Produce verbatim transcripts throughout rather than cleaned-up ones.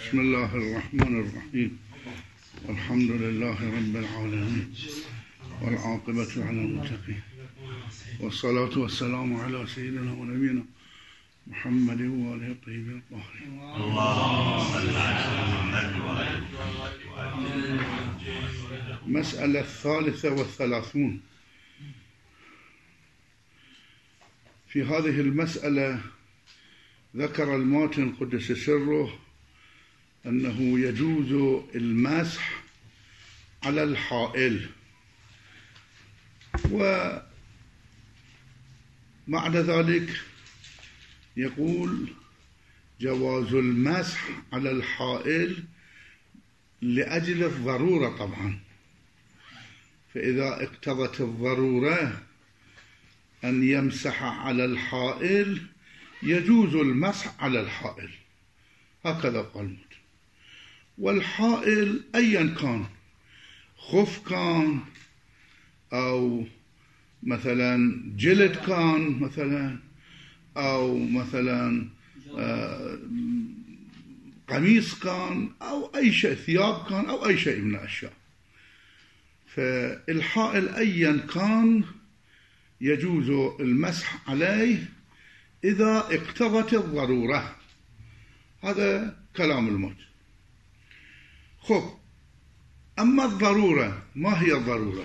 بسم الله الرحمن الرحيم. الحمد لله رب العالمين، والعاقبة على المتقين، والصلاة والسلام على سيدنا ونبينا محمد وآله الطيبين الطاهرين. اللهم صل على محمد وآله. مسألة الثالثة والثلاثون. في هذه المسألة ذكر الماتن قدس سره أنه يجوز المسح على الحائل، وبعد ذلك يقول جواز المسح على الحائل لأجل الضرورة طبعا، فإذا اقتضت الضرورة أن يمسح على الحائل يجوز المسح على الحائل، هكذا قال المتن. والحائل أيا كان، خف كان أو مثلا جلد كان مثلا، أو مثلا قميص كان، أو أي شيء، ثياب كان، أو أي شيء من الأشياء، فالحائل أيا كان يجوز المسح عليه إذا اقتضت الضرورة. هذا كلام المتن. خب، أما الضرورة، ما هي الضرورة؟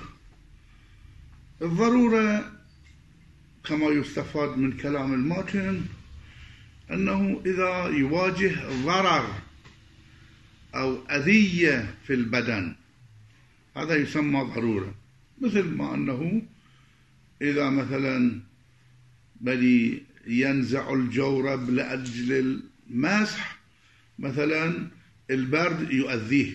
الضرورة كما يستفاد من كلام الماتن أنه إذا يواجه ضرر أو أذية في البدن هذا يسمى ضرورة، مثل ما أنه إذا مثلا بلي ينزع الجورب لأجل المسح، مثلا البرد يؤذيه،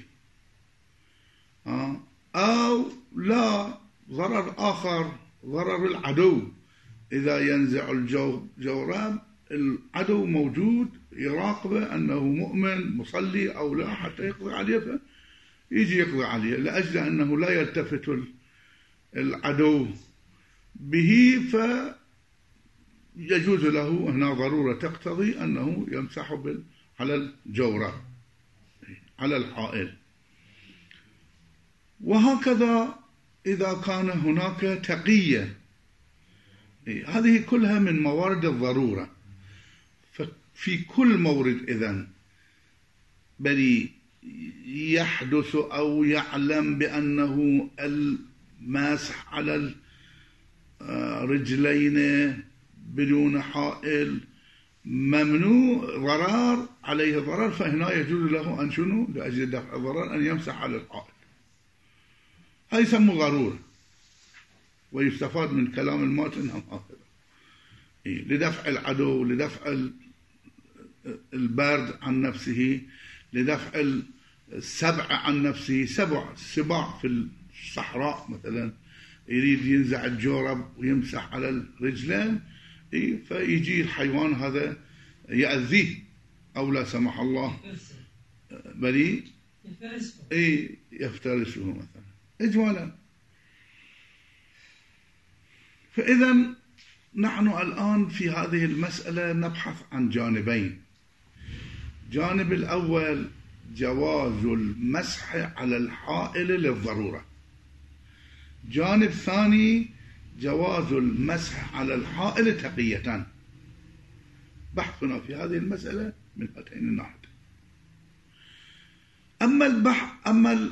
أو لا ضرر آخر، ضرر العدو، إذا ينزع الجورب العدو موجود يراقبه أنه مؤمن مصلي أو لا حتى يقضي عليه، فيجي يقضي عليه لأجل أنه لا يلتفت العدو به، فيجوز له هنا ضرورة تقتضي أنه يمسح على الجورب على الحائل. وهكذا إذا كان هناك تقية، هذه كلها من موارد الضرورة. ففي كل مورد إذن بل يحدث أو يعلم بأنه المسح على الرجلين بدون حائل ممنوع، ضرر عليه ضرر، فهنا يجوز له أن شنو لأجل دفع الضرر أن يمسح على الحائل. هذا يسمى ضرورة، ويستفاد من كلام الماتن هكذا، لدفع العدو، لدفع البرد عن نفسه، لدفع السبع عن نفسه. سبع سباع في الصحراء مثلا يريد ينزع الجورب ويمسح على الرجلين، فيجي الحيوان هذا يأذيه، أو لا سمح الله بل يفترسه مثلا إجمالا. فإذا نحن الآن في هذه المسألة نبحث عن جانبين. جانب الأول جواز المسح على الحائل للضرورة، جانب ثاني جواز المسح على الحائل تقية. بحثنا في هذه المسألة من هاتين الناحيتين. أما البحث أما ال...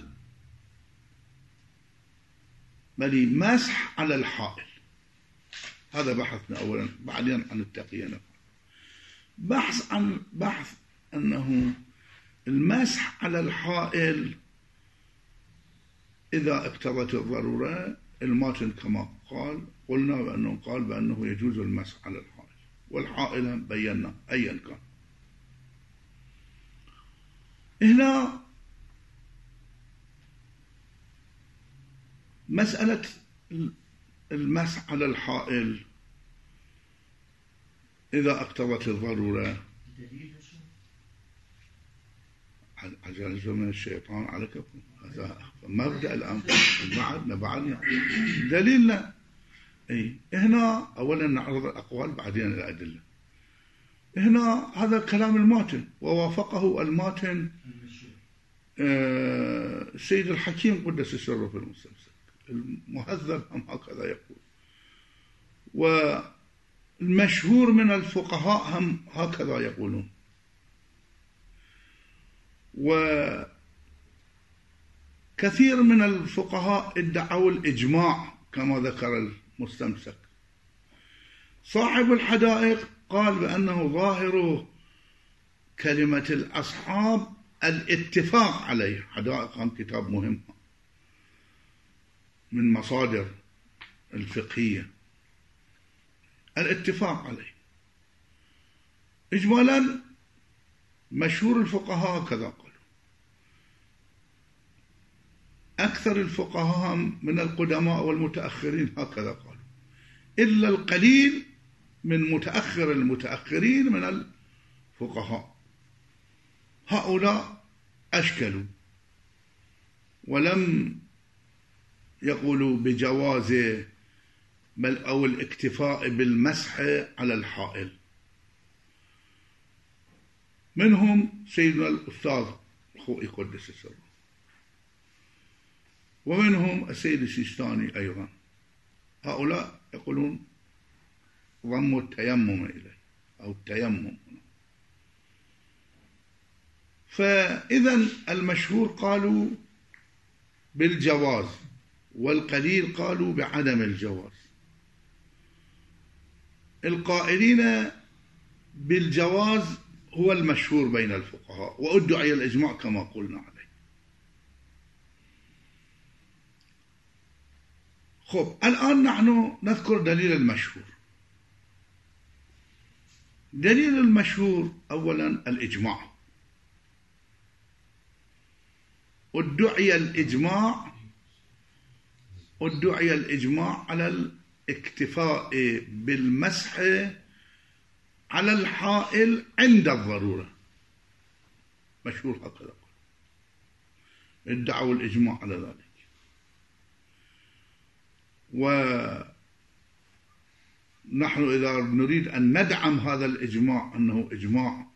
بل مسح على الحائل، هذا بحثنا أولا، بعدين عن التقية نفسها. بحث عن بحث أنه المسح على الحائل إذا اقتضت الضرورة، الماتن كما قال قلنا بأنه قال بأنه يجوز المسح على الحائل، والحائل بينا أيا كان. هنا مسألة المسح على الحائل إذا اقتضت الضرورة، عجز من الشيطان على كفه، هذا مبدأ الآن بعدنا بعدنا دليلنا. إيه هنا أولا نعرض الأقوال بعدين الأدلة. هنا هذا كلام الماتن، ووافقه الماتن السيد الحكيم قدس سره في المستمسك. المهذب هم هكذا يقول، والمشهور من الفقهاء هم هكذا يقولون. وكثير من الفقهاء ادعوا الإجماع كما ذكر المستمسك. صاحب الحدائق قال بأنه ظاهر كلمة الأصحاب الاتفاق عليه. حدائق هم كتاب مهم من مصادر الفقهية، الاتفاق عليه. إجمالا مشهور الفقهاء كذا قالوا. أكثر الفقهاء من القدماء والمتأخرين هكذا قالوا، إلا القليل من متأخر المتأخرين من الفقهاء. هؤلاء أشكلوا ولم يقولوا بجواز بل أو الاكتفاء بالمسح على الحائل. منهم سيدنا الأستاذ الخوئي قدس سره، ومنهم السيد السيستاني أيضا. هؤلاء يقولون ضموا التيمم إليه أو التيمم. فإذا المشهور قالوا بالجواز، والقليل قالوا بعدم الجواز. القائلين بالجواز هو المشهور بين الفقهاء، وادعي الإجماع كما قلنا عليه. خب، الآن نحن نذكر دليل المشهور. دليل المشهور أولا الإجماع. ادعي الإجماع ادعي الإجماع على الاكتفاء بالمسح على الحائل عند الضرورة. مشهور هكذا، ادعوا الإجماع على ذلك. ونحن إذا نريد أن ندعم هذا الإجماع أنه إجماع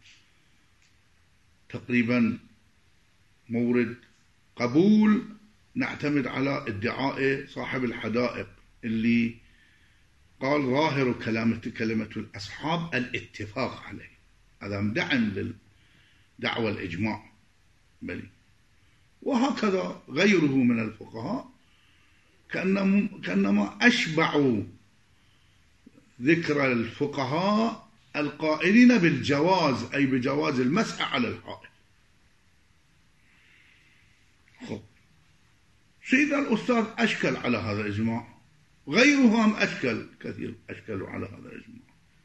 تقريبا مورد قبول، نعتمد على ادعاء صاحب الحدائق اللي قال ظاهر كلمة كلمة الأصحاب الاتفاق عليه. هذا مدعم للدعوة الإجماع بلي. وهكذا غيره من الفقهاء كأنهم كأنما أشبعوا ذكر الفقهاء القائلين بالجواز، أي بجواز المسح على الحائل. خب، سيدنا الأستاذ أشكل على هذا الإجماع، غيرهم أشكل كثير أشكلوا على هذا الإجماع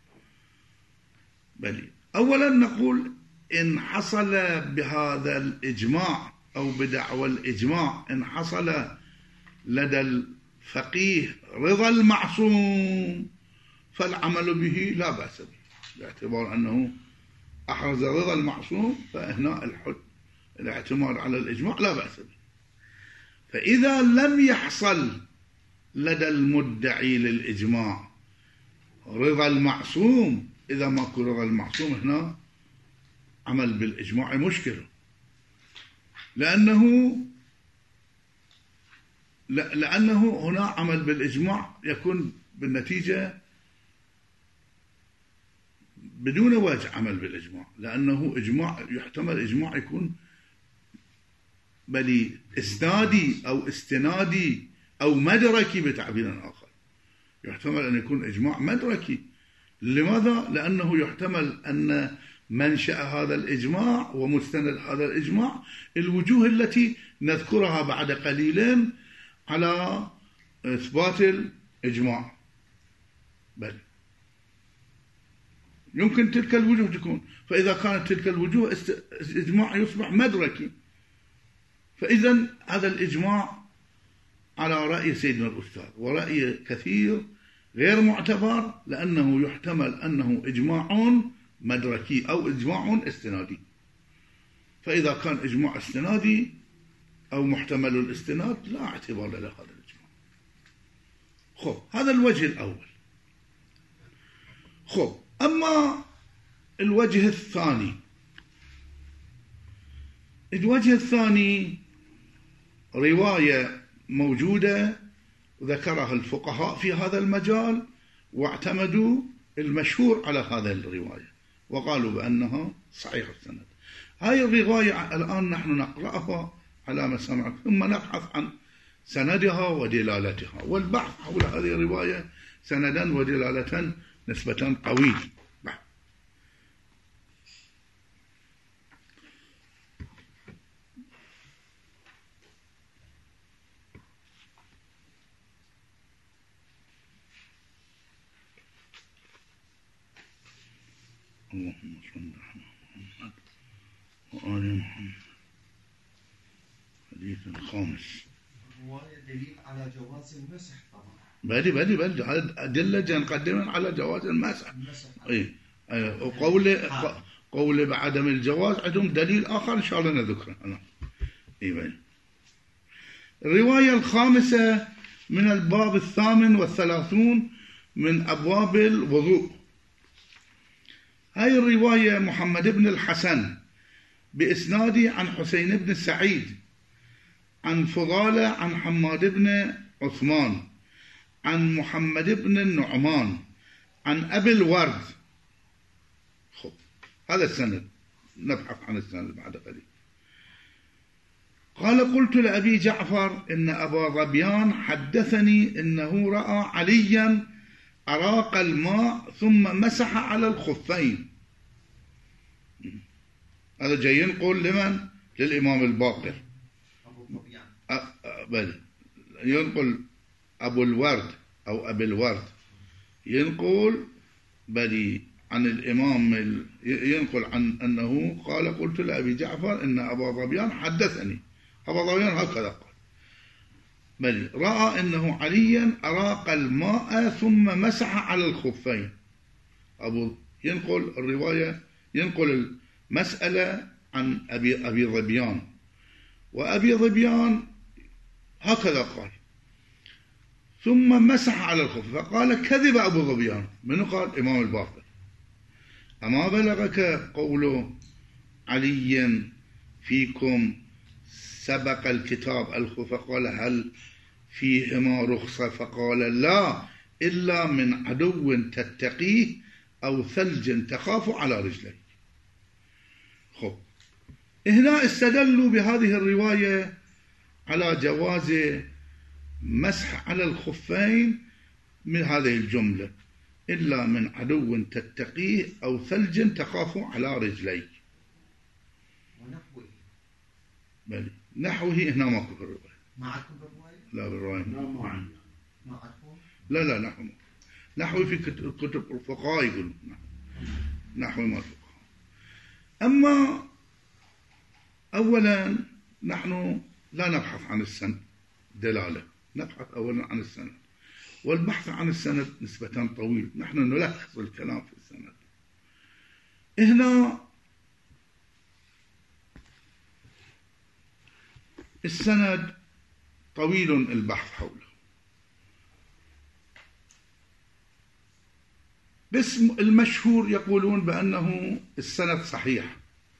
بلي. أولا نقول إن حصل بهذا الإجماع أو بدعوى الإجماع إن حصل لدى الفقيه رضا المعصوم فالعمل به لا بأس به، باعتبار أنه أحرز رضا المعصوم، فهنا الحد الاعتماد على الإجماع لا بأس به. فإذا لم يحصل لدى المدعي للإجماع رضا المعصوم، إذا ماكو رضا المعصوم هنا عمل بالإجماع مشكلة، لأنه لأنه هنا عمل بالإجماع يكون بالنتيجة بدون وجه عمل بالإجماع، لأنه إجماع يحتمل إجماع يكون بل إسنادي أو استنادي أو مدركي بتعبير آخر. يحتمل أن يكون إجماع مدركي. لماذا؟ لأنه يحتمل أن منشأ هذا الإجماع ومستند هذا الإجماع الوجوه التي نذكرها بعد قليل على إثبات الإجماع. بل يمكن تلك الوجوه تكون، فإذا كانت تلك الوجوه الإجماع يصبح مدركي. فإذا هذا الإجماع على رأي سيدنا الأستاذ ورأي كثير غير معتبر، لأنه يحتمل أنه إجماع مدركي أو إجماع استنادي. فإذا كان إجماع استنادي أو محتمل الاستناد لا اعتبار له هذا الإجماع. خب، هذا الوجه الأول. خب، أما الوجه الثاني الوجه الثاني رواية موجودة ذكرها الفقهاء في هذا المجال واعتمدوا المشهور على هذه الرواية وقالوا بأنها صحيح السند. هاي الرواية الآن نحن نقرأها على مسامعكم ثم نبحث عن سندها ودلالتها، والبحث حول هذه الرواية سندا ودلالة نسبة طويل. اللهم صل على محمد وآل محمد. الحديث الخامس. الرواية دليل على جواز المسح طبعا. بلي بلي بلي أدلة نقدمها على جواز المسح. إيه وقول قول بعدم الجواز عندهم دليل آخر إن شاء الله نذكره أنا. إيه بلي. الرواية الخامسة من الباب الثامن والثلاثون من أبواب الوضوء. هاي الرواية محمد بن الحسن بإسنادي عن حسين بن سعيد عن فضالة عن حماد بن عثمان عن محمد بن النعمان عن أبي الورد. خب هذا السند، نبحث عن السند بعد قليل. قال قلت لأبي جعفر إن أبا ظبيان حدثني إنه رأى عليا أراق الماء ثم مسح على الخفين. هذا جاي ينقل لمن؟ للإمام الباقر. بل ينقل أبو الورد أو أبي الورد ينقل بل عن الإمام ينقل عن أنه قال قلت لأبي جعفر إن أبا ظبيان حدثني. أبا ظبيان هكذا قال بل رأى أنه عليا أراق الماء ثم مسح على الخفين. أبو ينقل الرواية ينقل المسألة عن أبي أبي ظبيان، وأبي ظبيان هكذا قال ثم مسح على الخف، فقال كذب أبو ظبيان. من قال؟ إمام الباقر. أما بلغك قول علي فيكم سبق الكتاب الخف؟ قال هل فيهما رخصة؟ فقال لا إلا من عدو تتقيه أو ثلج تخاف على رجليك. خب هنا استدلوا بهذه الرواية على جواز مسح على الخفين من هذه الجملة إلا من عدو تتقيه أو ثلج تخاف على رجليك. ونحوه بل نحوه هنا ماكو في الرواية. معكم بالرواية؟ لا بالرواية لا معكم. معكم؟ لا لا نحو نحو في كتب الفقهاء يقول نحو ما الفقهاء. أما أولا نحن لا نبحث عن السند دلالة، نبحث أولا عن السند، والبحث عن السند نسبة طويل، نحن نلخص الكلام في السند. هنا السند طويل البحث حوله، بس المشهور يقولون بأنه السند صحيح،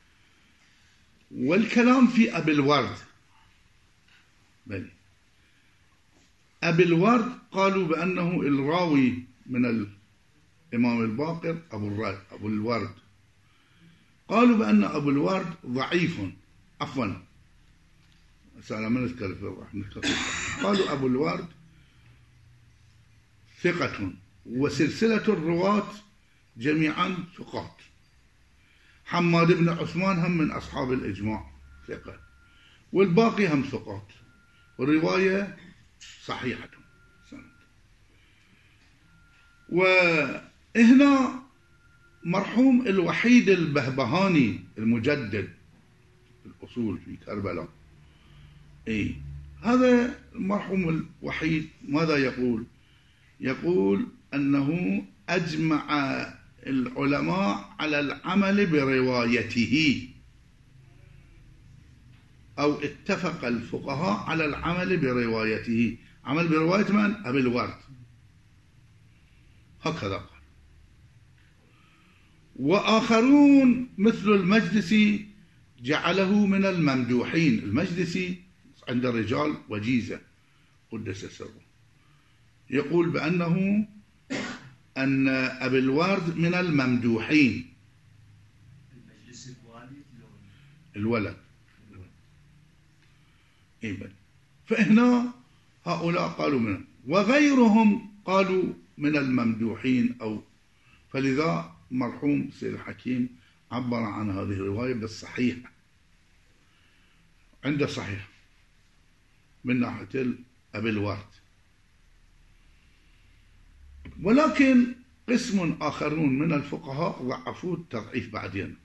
والكلام في أبي الورد. بل أبي الورد قالوا بأنه الراوي من الإمام الباقر أبو, أبو الورد، قالوا بأن أبو الورد ضعيف. عفوا سلام نذكر في قالوا أبو الورد ثقة، وسلسلة الرواة جميعا ثقات. حماد بن عثمان هم من أصحاب الإجماع ثقة، والباقي هم ثقات، والرواية صحيحة. وهنا مرحوم الوحيد البهبهاني المجدد الأصول في كربلاء، إيه هذا المرحوم الوحيد ماذا يقول؟ يقول أنه أجمع العلماء على العمل بروايته، أو اتفق الفقهاء على العمل بروايته. عمل برواية من؟ أبي الورد، هكذا قال. وآخرون مثل المجلسي جعله من الممدوحين. المجلسي عند الرجال وجيزة قدس سره، يقول بأنه أن أبي الورد من الممدوحين. المجلس الوالد الولد إيبا. فهنا هؤلاء قالوا منه، وغيرهم قالوا من الممدوحين. أو فلذا مرحوم سيد الحكيم عبر عن هذه الرواية بالصحيحة، عنده صحيح من ناحية أبي الورد. ولكن قسم آخرون من الفقهاء ضعفوا التضعيف بعدين،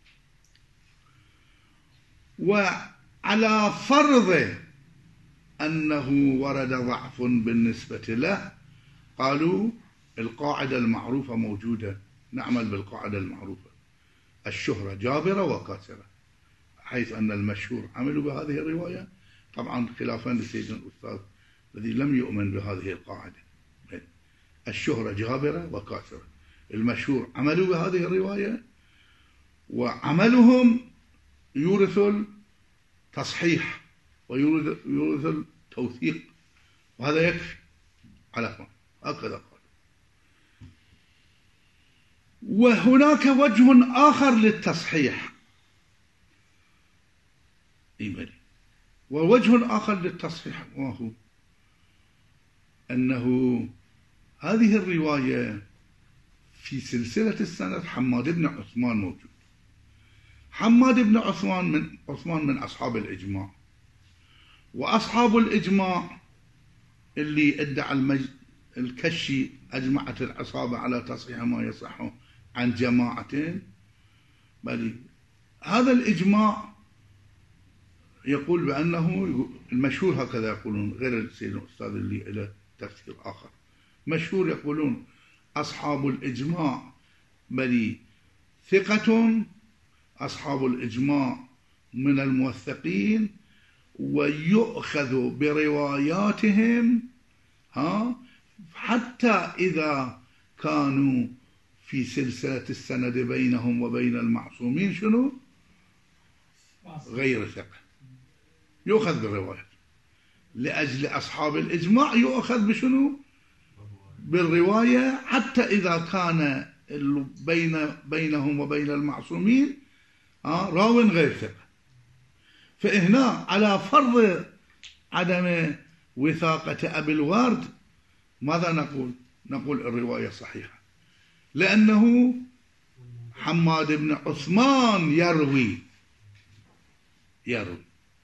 وعلى فرض أنه ورد ضعف بالنسبة له قالوا القاعدة المعروفة موجودة، نعمل بالقاعدة المعروفة، الشهرة جابرة وكاسرة، حيث أن المشهور عملوا بهذه الرواية، طبعا خلافا لسيدنا الأستاذ الذي لم يؤمن بهذه القاعدة. الشهرة جابرة وكاسرة، المشهور عملوا بهذه الرواية، وعملهم يورث التصحيح ويورث التوثيق، وهذا يكفي على فهم. هكذا قال. وهناك وجه آخر للتصحيح، ووجه آخر للتصحيح وهو أنه هذه الرواية في سلسلة السند حماد بن عثمان موجود. حماد بن عثمان من عثمان من أصحاب الإجماع، وأصحاب الإجماع اللي ادعى المج... الكشي أجمعت العصابة على تصحيح ما يصح عن جماعتين، بل هذا الإجماع يقول بأنه المشهور هكذا يقولون، غير السيد الأستاذ اللي له تفسير آخر. مشهور يقولون أصحاب الإجماع بل ثقة، أصحاب الإجماع من الموثقين، ويؤخذ برواياتهم ها حتى إذا كانوا في سلسلة السند بينهم وبين المعصومين شنو؟ غير ثقة، يؤخذ بالروايات. لأجل أصحاب الإجماع يؤخذ بشنو؟ بالرواية، حتى إذا كان بين بينهم وبين المعصومين راو غير ثقة. فهنا على فرض عدم وثاقة أبي الورد ماذا نقول؟ نقول الرواية صحيحة، لأنه حماد بن عثمان يروي يروي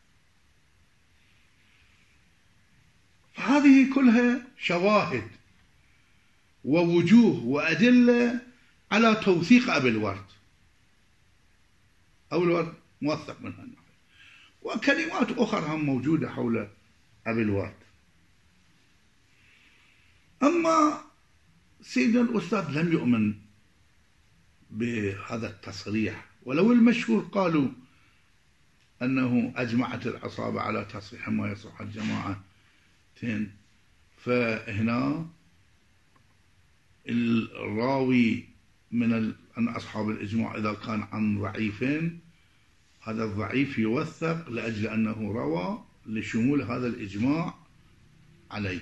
فهذه كلها شواهد ووجوه وأدلة على توثيق أبي الورد. أبي الورد موثق من هالناحية، وكلمات أخرى هم موجودة حول أبي الورد. أما سيدنا الأستاذ لم يؤمن بهذا التصريح، ولو المشهور قالوا أنه أجمعت العصابة على تصحيح ما يصح الجماعتين، فهنا الراوي من أصحاب الإجماع إذا كان عن ضعيفين، هذا الضعيف يوثق لأجل أنه روى لشمول هذا الإجماع عليه.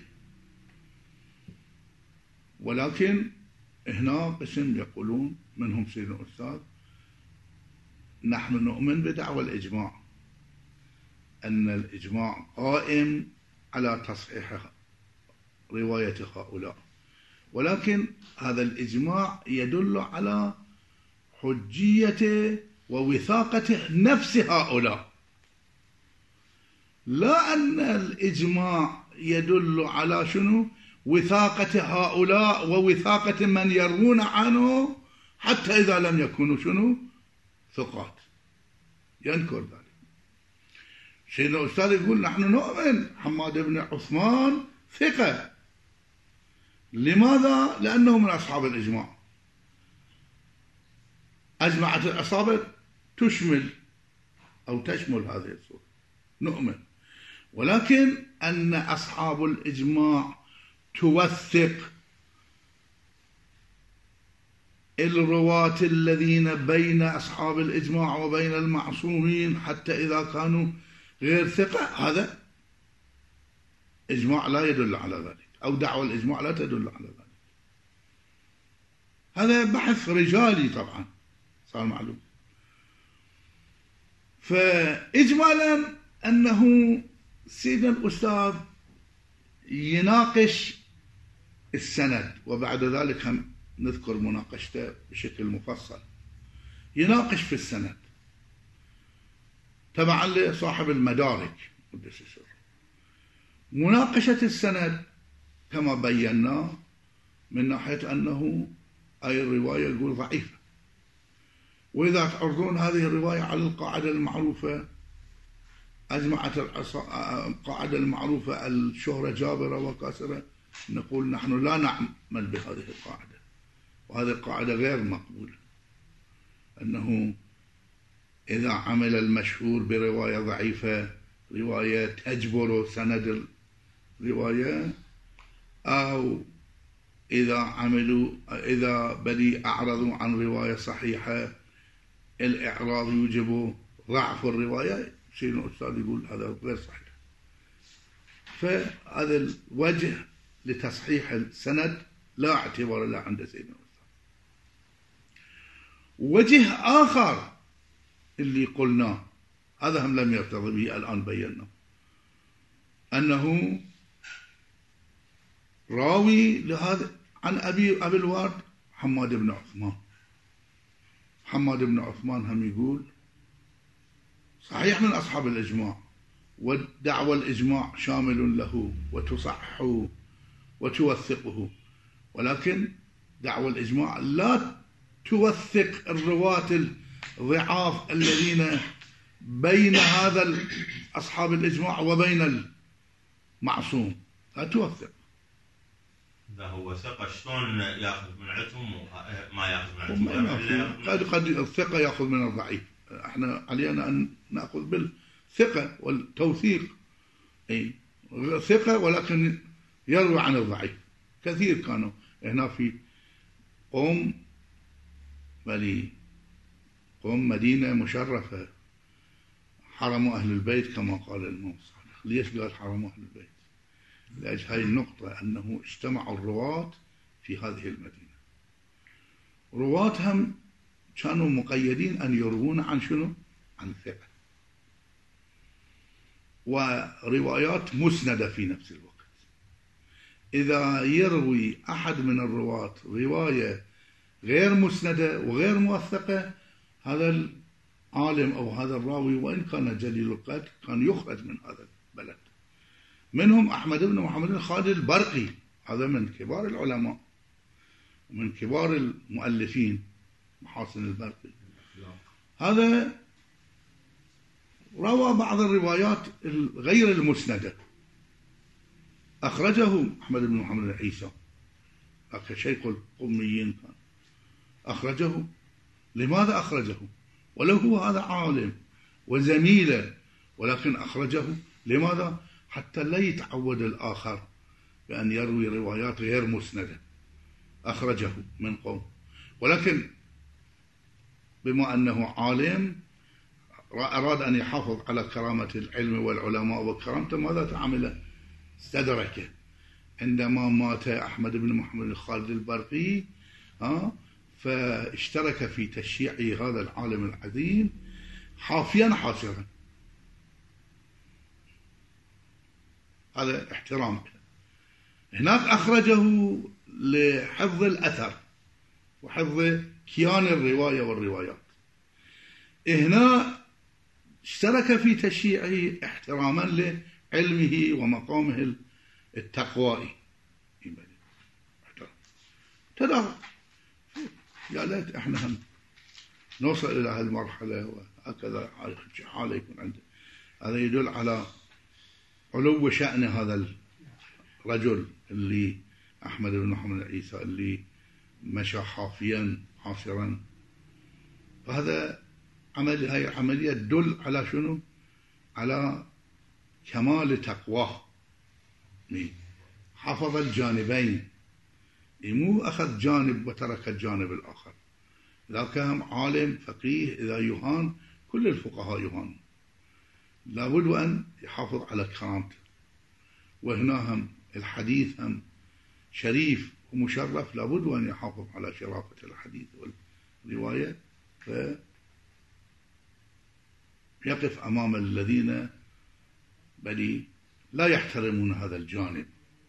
ولكن هنا قسم يقولون منهم سيدنا الأستاذ نحن نؤمن بدعوى الإجماع، أن الإجماع قائم على تصحيح رواية هؤلاء، ولكن هذا الإجماع يدل على حجية ووثاقة نفس هؤلاء، لا أن الإجماع يدل على شنو؟ وثاقة هؤلاء ووثاقة من يروون عنه حتى إذا لم يكونوا شنو؟ ثقات. ينكر ذلك. سيدنا الأستاذ يقول نحن نؤمن حماد بن عثمان ثقة. لماذا؟ لأنه من أصحاب الإجماع، أجمعت العصابة تشمل أو تشمل هذه الصورة، نؤمن. ولكن أن أصحاب الإجماع توثق الرواة الذين بين أصحاب الإجماع وبين المعصومين حتى إذا كانوا غير ثقة، هذا إجماع لا يدل على ذلك، أو دعوى الإجماع لا تدل على ذلك. هذا بحث رجالي طبعا صار معلوم. فإجمالا أنه سيدنا الأستاذ يناقش السند، وبعد ذلك هم نذكر مناقشته بشكل مفصل. يناقش في السند تبعا لصاحب المدارك قدس السر. مناقشة السند كما بينا من ناحية أنه أي الرواية يقول ضعيفة، وإذا تعرضون هذه الرواية على القاعدة المعروفة، أجمعت القاعدة المعروفة الشهرة جابرة وكاسرة، نقول نحن لا نعمل بهذه القاعدة، وهذه القاعدة غير مقبولة. أنه إذا عمل المشهور برواية ضعيفة، رواية تجبر سند الرواية، أو إذا عملوا إذا بدي أعرضوا عن رواية صحيحة، الإعراض يوجب ضعف الرواية، سيدنا الأستاذ يقول هذا غير صحيح. فهذا الوجه لتصحيح السند لا اعتبار له عند سيدنا الأستاذ. وجه آخر اللي قلناه هذا هم لم يرتضي به، الآن بينا أنه راوي لهذا عن أبي أبي الوارد حماد بن عثمان. حماد بن عثمان هم يقول صحيح من أصحاب الإجماع، ودعوى الإجماع شامل له وتصحه وتوثقه، ولكن دعوى الإجماع لا توثق الرواة الضعاف الذين بين هذا أصحاب الإجماع وبين المعصوم، لا توثق. إذا هو ثقة شلون يأخذ من عتم وما يأخذ من عتم؟ قد قد الثقة يأخذ من الضعيف، احنا علينا أن نأخذ بالثقة والتوثيق. أي ثقة ولكن يروي عن الضعيف. كثير كانوا هنا في قوم بلي قوم مدينة مشرفة، حرموا أهل البيت كما قال الإمام الصادق. ليش قال حرموا أهل البيت؟ لأجل هذه النقطة، أنه اجتمعوا الرواة في هذه المدينة. رواة هم كانوا مقيدين أن يروون عن شنو؟ عن ثقة، وروايات مسندة في نفس الوقت. إذا يروي أحد من الرواة رواية غير مسندة وغير موثقة، هذا العالم أو هذا الراوي وإن كان جليل القدر كان يخرج من هذا البلد. منهم أحمد بن محمد بن خالد البرقي، هذا من كبار العلماء ومن كبار المؤلفين، محاسن البرقي. هذا روى بعض الروايات غير المسندة، أخرجه أحمد بن محمد بن عيسى، هذا شيخ القميين كان، أخرجه. لماذا أخرجه؟ ولو هو هذا عالم وزميله، ولكن أخرجه لماذا؟ حتى لا يتعود الآخر بأن يروي روايات غير مسندة. أخرجه من قوم، ولكن بما أنه عالم أراد أن يحافظ على كرامة العلم والعلماء وكرامته، ماذا تعمل؟ استدركه. عندما مات أحمد بن محمد بن خالد البرقي ها فاشترك في تشييع هذا العالم العظيم حافيا حاصرا. هذا احترام. هناك أخرجه لحفظ الأثر وحفظ كيان الرواية والروايات. هنا اشترك في تشييعه احتراما لعلمه ومقامه التقوائي. تدار يا ليت احنا هم نوصل إلى هذه المرحلة، وهكذا حاله يكون عنده. هذا يدل على علو شأن هذا الرجل اللي أحمد بن محمد عيسى، اللي مشى حافيا حاصرا. فهذا عمل هاي العملية تدل على شنو؟ على كمال تقواه. حفظ الجانبين، مو أخذ جانب وترك الجانب الآخر. إذا كان عالم فقيه إذا يهان كل الفقهاء يهان، لابد أن يحافظ على كرامته. وهنا هم الحديث هم شريف ومشرف، لابد أن يحافظ على شرافة الحديث والرواية، فيقف أمام الذين بل لا يحترمون هذا الجانب،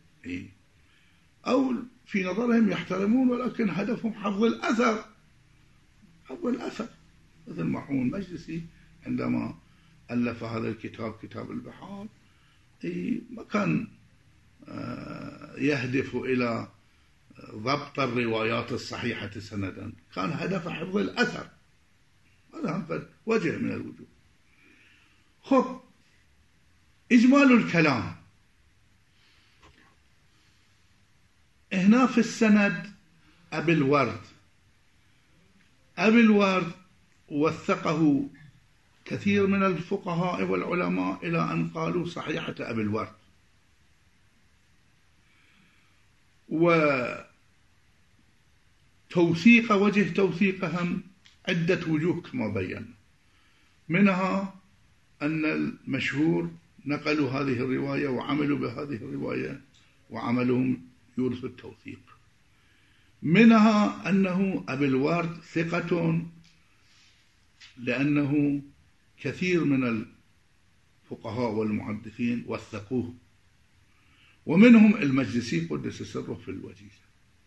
أو في نظرهم يحترمون ولكن هدفهم حفظ الأثر، حفظ الأثر. مثل مرحوم المجلسي عندما ألف هذا الكتاب كتاب البحار ما كان يهدف إلى ضبط الروايات الصحيحة سندا، كان هدف حفظ الأثر. هذا وجه من الوجوه. خب، إجمال الكلام هنا في السند أبي الورد. أبي الورد وثقه كثير من الفقهاء والعلماء إلى أن قالوا صحيحة أبي الورد، وتوثيق وجه توثيقهم عدة وجوه كما بينا، منها أن المشهور نقلوا هذه الرواية وعملوا بهذه الرواية وعملهم يورث التوثيق، منها أنه أبي الورد ثقة لأنه كثير من الفقهاء والمحدثين وثقوه، ومنهم المجلسي قدس سره في الوجيزة.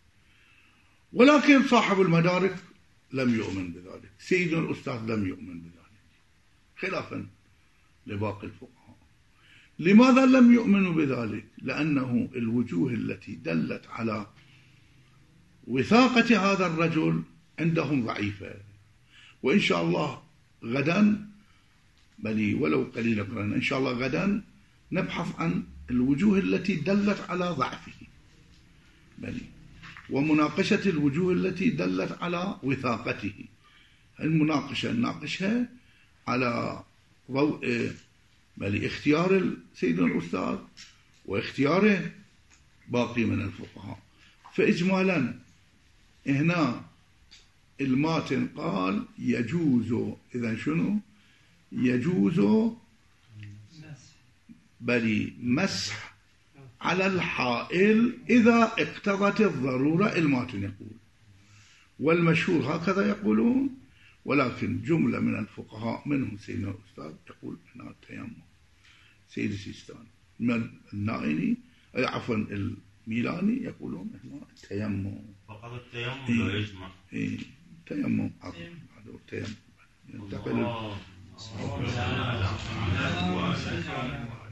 ولكن صاحب المدارك لم يؤمن بذلك، سيدنا الأستاذ لم يؤمن بذلك، خلافا لباقي الفقهاء. لماذا لم يؤمنوا بذلك؟ لأنه الوجوه التي دلت على وثاقة هذا الرجل عندهم ضعيفة، وإن شاء الله غدا بل ولو قليلا إن شاء الله غدا نبحث عن الوجوه التي دلت على ضعفه بل ومناقشة الوجوه التي دلت على وثاقته. المناقشة نناقشها على ضوء بل اختيار سيدنا الأستاذ واختياره باقي من الفقهاء. فإجمالا هنا الماتن قال يجوز، إذن شنو؟ يجوز بل مسح على الحائل إذا اقتضت الضرورة، الماتن يقول، والمشهور هكذا يقولون، ولكن جملة من الفقهاء منهم سيدنا الأستاذ يقول هنا التيمم. سيد السيستاني من النائني عفوا الميلاني يقولون هنا التيمم فقط التيمم لا يجمع. إيه تيمم عفوا هذا التيمم ينتقل